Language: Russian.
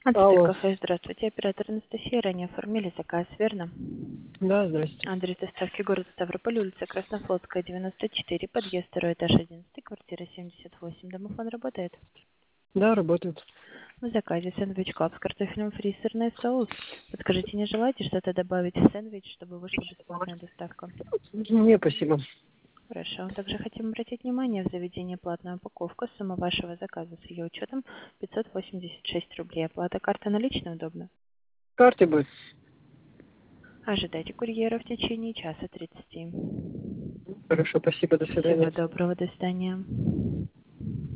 Антистрой Алло. кафе, здравствуйте. Оператор Анастасия, ранее оформили заказ, верно? Да, здрасте. Адрес доставки город Ставрополь, улица Краснофлотская, 94, подъезд, второй этаж, 11, квартира 78. Домофон работает? Да, работает. В заказе сэндвич клаб с картофелем фри, сырный соус. Подскажите, не желаете что-то добавить в сэндвич, чтобы вышла бесплатная доставка? Не, спасибо. Хорошо. Также хотим обратить внимание, в заведении платная упаковка. Сумма вашего заказа с ее учетом 586 рублей. Оплата карта наличная удобно? Карты бы. Ожидайте курьера в течение часа 30. Хорошо, спасибо, до Всего свидания. доброго, до свидания.